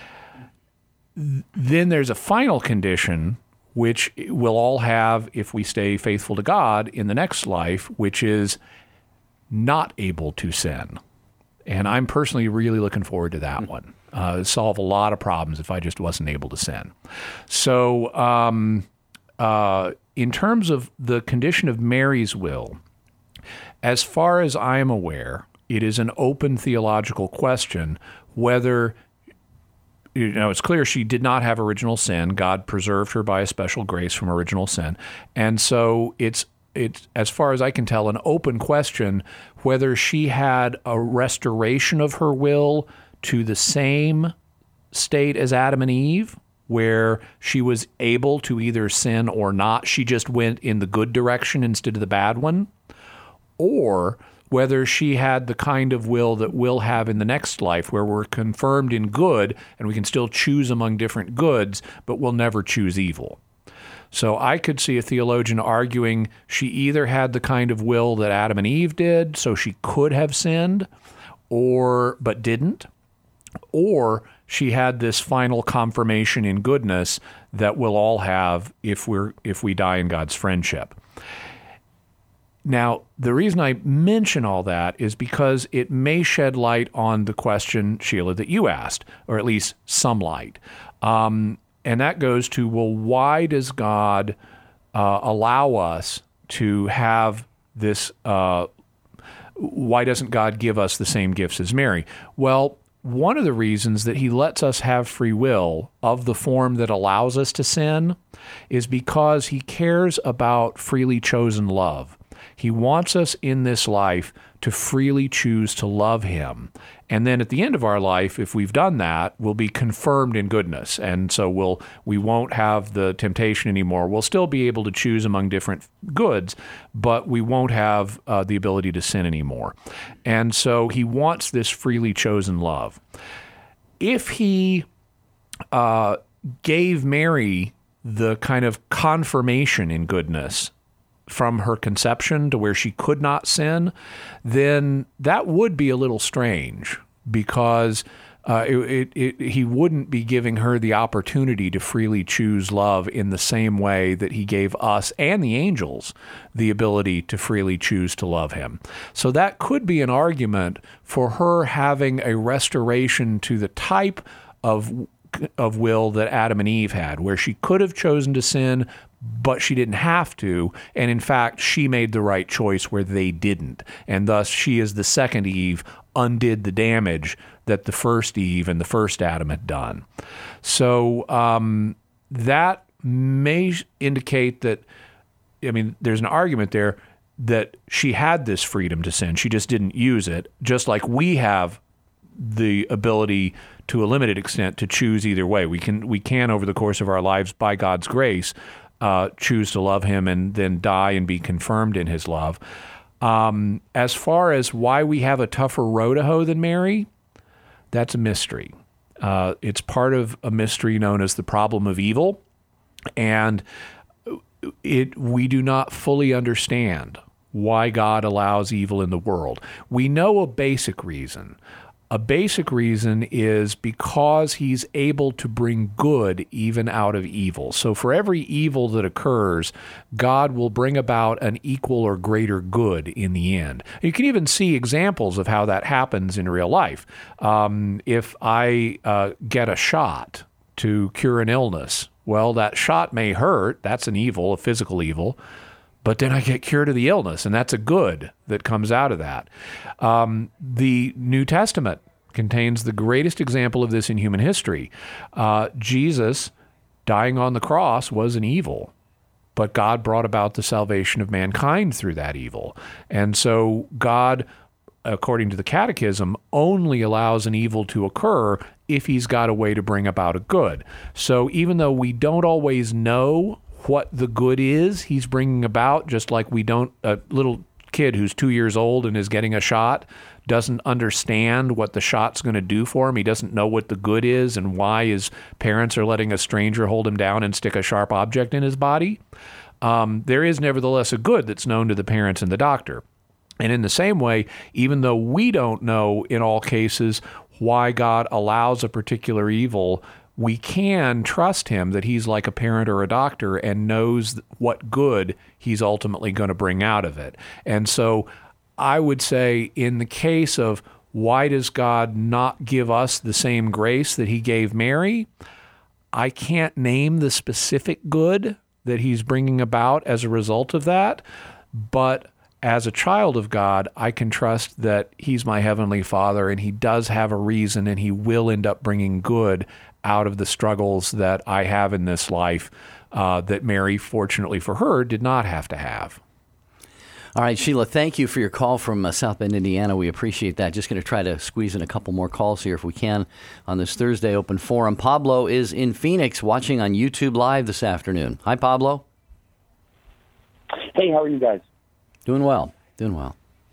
Then there's a final condition, which we'll all have if we stay faithful to God in the next life, which is not able to sin. And I'm personally really looking forward to that one. Uh, it'd solve a lot of problems if I just wasn't able to sin. So um, uh, in terms of the condition of Mary's will, as far as I am aware, it is an open theological question whether, you know, it's clear she did not have original sin. God preserved her by a special grace from original sin. And so it's It's, as far as I can tell, an open question whether she had a restoration of her will to the same state as Adam and Eve, where she was able to either sin or not. She just went in the good direction instead of the bad one. Or whether she had the kind of will that we'll have in the next life, where we're confirmed in good and we can still choose among different goods, but we'll never choose evil. So I could see a theologian arguing she either had the kind of will that Adam and Eve did, so she could have sinned, or but didn't, or she had this final confirmation in goodness that we'll all have if we're if we die in God's friendship. Now, the reason I mention all that is because it may shed light on the question, Sheila, that you asked, or at least some light. Um, And that goes to, well, why does God uh, allow us to have this, uh, why doesn't God give us the same gifts as Mary? Well, one of the reasons that he lets us have free will of the form that allows us to sin is because he cares about freely chosen love. He wants us in this life to freely choose to love him. And then at the end of our life, if we've done that, we'll be confirmed in goodness. And so we'll, we won't have the temptation anymore. We'll still be able to choose among different goods, but we won't have uh, the ability to sin anymore. And so he wants this freely chosen love. If he uh, gave Mary the kind of confirmation in goodness from her conception to where she could not sin, then that would be a little strange, because uh, it, it, it, he wouldn't be giving her the opportunity to freely choose love in the same way that he gave us and the angels the ability to freely choose to love him. So that could be an argument for her having a restoration to the type of of will that Adam and Eve had, where she could have chosen to sin, but she didn't have to. And in fact, she made the right choice where they didn't. And thus, she, as the second Eve, undid the damage that the first Eve and the first Adam had done. So um, that may indicate that, I mean, there's an argument there that she had this freedom to sin. She just didn't use it, just like we have the ability to a limited extent to choose either way. We can, we can over the course of our lives, by God's grace, uh, choose to love him and then die and be confirmed in his love. Um, as far as why we have a tougher row to hoe than Mary, that's a mystery. Uh, it's part of a mystery known as the problem of evil, and it we do not fully understand why God allows evil in the world. We know a basic reason. A basic reason is because he's able to bring good even out of evil. So for every evil that occurs, God will bring about an equal or greater good in the end. You can even see examples of how that happens in real life. Um, if I uh, get a shot to cure an illness, well, that shot may hurt. That's an evil, a physical evil. But then I get cured of the illness, and that's a good that comes out of that. Um, the New Testament contains the greatest example of this in human history. Uh, Jesus dying on the cross was an evil, but God brought about the salvation of mankind through that evil. And so God, according to the Catechism, only allows an evil to occur if he's got a way to bring about a good. So even though we don't always know what the good is he's bringing about, just like we don't, a little kid who's two years old and is getting a shot doesn't understand what the shot's going to do for him. He doesn't know what the good is and why his parents are letting a stranger hold him down and stick a sharp object in his body. Um, there is nevertheless a good that's known to the parents and the doctor. And in the same way, even though we don't know in all cases why God allows a particular evil, we can trust him that he's like a parent or a doctor and knows what good he's ultimately going to bring out of it. And so I would say in the case of why does God not give us the same grace that he gave Mary, I can't name the specific good that he's bringing about as a result of that, but as a child of God, I can trust that he's my heavenly Father and he does have a reason and he will end up bringing good out of the struggles that I have in this life uh, that Mary, fortunately for her, did not have to have. All right, Sheila, thank you for your call from uh, South Bend, Indiana. We appreciate that. Just going to try to squeeze in a couple more calls here if we can on this Thursday Open Forum. Pablo is in Phoenix watching on YouTube Live this afternoon. Hi, Pablo. Hey, how are you guys? Doing well. Doing well.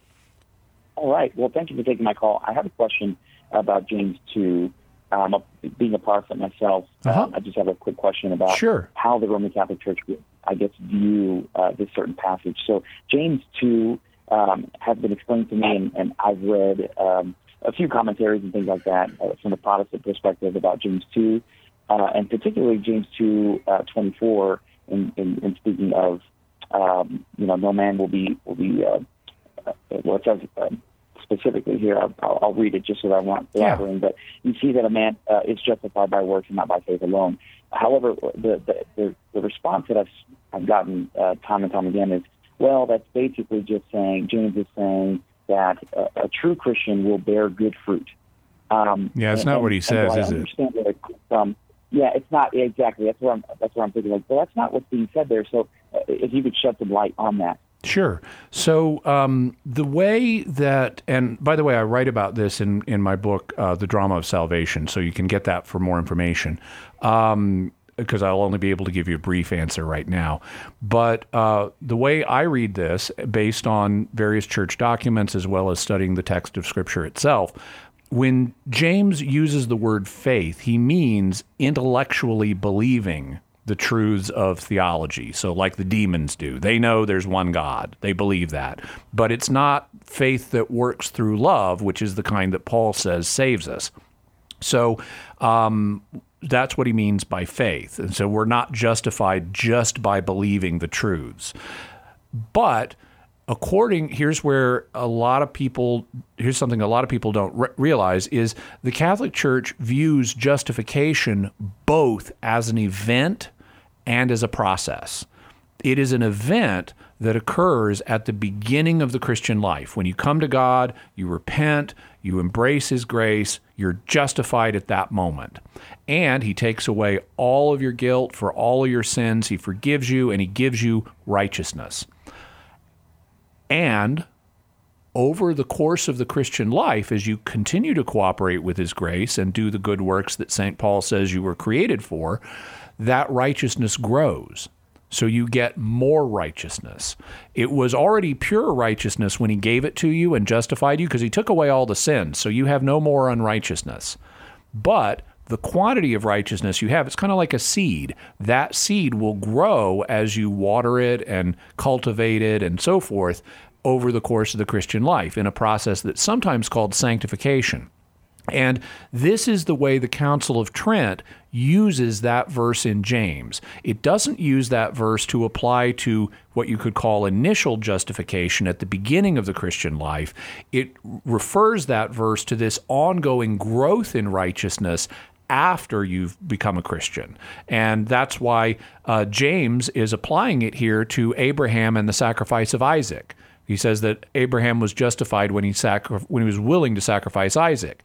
All right. Well, thank you for taking my call. I have a question about James two. Um, being a Protestant myself, uh-huh. um, I just have a quick question about sure. how the Roman Catholic Church, I guess, view uh, this certain passage. So James two um, has been explained to me, and, and I've read um, a few commentaries and things like that uh, from the Protestant perspective about James two, uh, and particularly James two uh, twenty-four. In, in, in speaking of, um, you know, no man will be will be. Uh, uh, well, it says. Uh, Specifically here, I'll, I'll read it just so that I'm not blabbering, yeah. But you see that a man uh, is justified by works and not by faith alone. However, the the, the, the response that I've, I've gotten uh, time and time again is, well, that's basically just saying, James is saying that a, a true Christian will bear good fruit. Um, yeah, it's and, not what he and, says, and is I understand it? That it um, yeah, it's not exactly. That's where I'm. That's where I'm thinking. Like, well, that's not what's being said there. So, uh, if you could shed some light on that. Sure. So um, the way that, and by the way, I write about this in, in my book, uh, The Drama of Salvation, so you can get that for more information, um, because I'll only be able to give you a brief answer right now. But uh, the way I read this, based on various church documents as well as studying the text of Scripture itself, when James uses the word faith, he means intellectually believing the truths of theology. So like the demons do. They know there's one God. They believe that. But it's not faith that works through love, which is the kind that Paul says saves us. So um, that's what he means by faith. And so we're not justified just by believing the truths. But according, here's where a lot of people, here's something a lot of people don't re- realize, is the Catholic Church views justification both as an event and as a process. It is an event that occurs at the beginning of the Christian life. When you come to God, you repent, you embrace His grace, you're justified at that moment. And He takes away all of your guilt for all of your sins. He forgives you, and He gives you righteousness. And over the course of the Christian life, as you continue to cooperate with His grace and do the good works that Saint Paul says you were created for, that righteousness grows. So you get more righteousness. It was already pure righteousness when He gave it to you and justified you, because He took away all the sins, so you have no more unrighteousness. But the quantity of righteousness you have, it's kind of like a seed. That seed will grow as you water it and cultivate it and so forth over the course of the Christian life in a process that's sometimes called sanctification. And this is the way the Council of Trent uses that verse in James. It doesn't use that verse to apply to what you could call initial justification at the beginning of the Christian life. It refers that verse to this ongoing growth in righteousness after you've become a Christian. And that's why uh, James is applying it here to Abraham and the sacrifice of Isaac. He says that Abraham was justified when he sacri- when he was willing to sacrifice Isaac.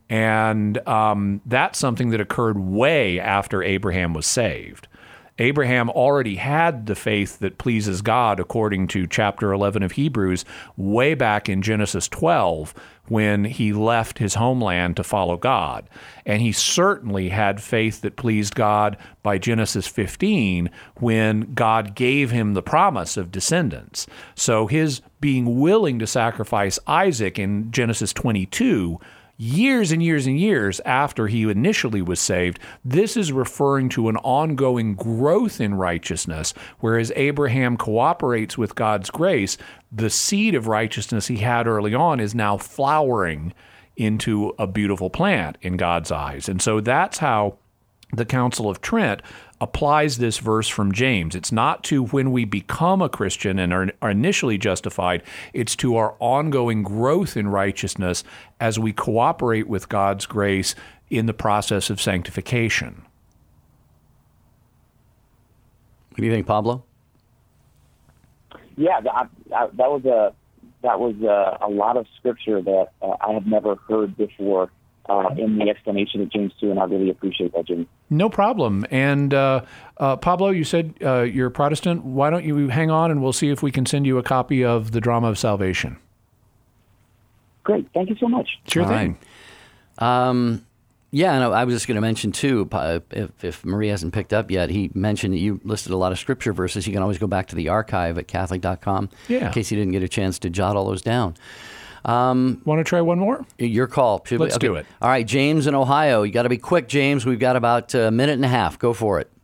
And um, that's something that occurred way after Abraham was saved. Abraham already had the faith that pleases God, according to chapter eleven of Hebrews, way back in Genesis twelve, when he left his homeland to follow God. And he certainly had faith that pleased God by Genesis fifteen, when God gave him the promise of descendants. So his being willing to sacrifice Isaac in Genesis twenty-two, years and years and years after he initially was saved, this is referring to an ongoing growth in righteousness, whereas Abraham cooperates with God's grace. The seed of righteousness he had early on is now flowering into a beautiful plant in God's eyes. And so that's how the Council of Trent applies this verse from James. It's not to when we become a Christian and are, are initially justified. It's to our ongoing growth in righteousness as we cooperate with God's grace in the process of sanctification. What do you think, Pablo? Yeah, that, that was a that was a, a lot of scripture that uh, I have never heard before uh, in the explanation of James two, and I really appreciate that, Jimmy. No problem. And uh, uh, Pablo, you said uh, you're a Protestant. Why don't you hang on, and we'll see if we can send you a copy of The Drama of Salvation. Great. Thank you so much. Sure All thing. Right. Um, yeah, and I was just going to mention, too, if, if Marie hasn't picked up yet, he mentioned that you listed a lot of scripture verses. You can always go back to the archive at Catholic dot com yeah. in case you didn't get a chance to jot all those down. Um, Want to try one more? Your call. Should Let's we? Okay. do it. All right, James in Ohio. You got to be quick, James. We've got about a minute and a half. Go for it.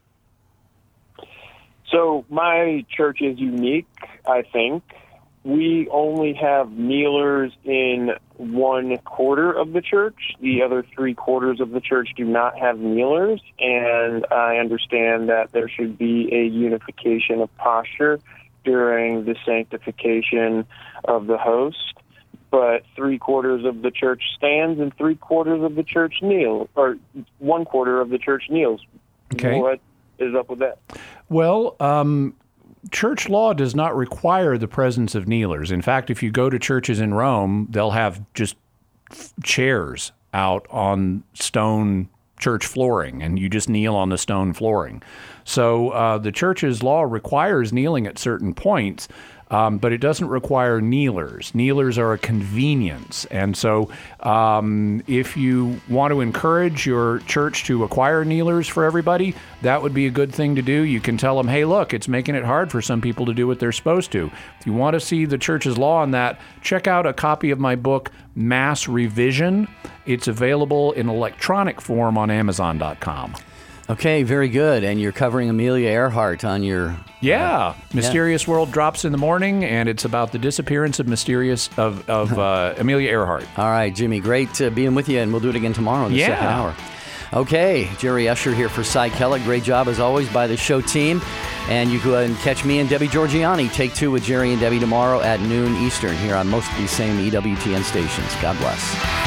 So my church is unique, I think. We only have kneelers in one quarter of the church. The other three quarters of the church do not have kneelers, and I understand that there should be a unification of posture during the sanctification of the host. But three quarters of the church stands and three quarters of the church kneel, or one quarter of the church kneels. Okay. What is up with that? Well, um, church law does not require the presence of kneelers. In fact, if you go to churches in Rome, they'll have just f- chairs out on stone church flooring, and you just kneel on the stone flooring. So uh, the church's law requires kneeling at certain points, Um, but it doesn't require kneelers. Kneelers are a convenience. And so um, if you want to encourage your church to acquire kneelers for everybody, that would be a good thing to do. You can tell them, hey, look, it's making it hard for some people to do what they're supposed to. If you want to see the church's law on that, check out a copy of my book, Mass Revision. It's available in electronic form on amazon dot com. Okay, very good. And you're covering Amelia Earhart on your... Yeah. Uh, Mysterious yeah. World drops in the morning, and it's about the disappearance of mysterious of, of uh, Amelia Earhart. All right, Jimmy, great uh, being with you, and we'll do it again tomorrow in the yeah. second hour. Okay, Jerry Usher here for Cy Kellett. Great job, as always, by the show team. And you go ahead and catch me and Debbie Georgianni. Take two with Jerry and Debbie tomorrow at noon Eastern here on most of these same E W T N stations. God bless.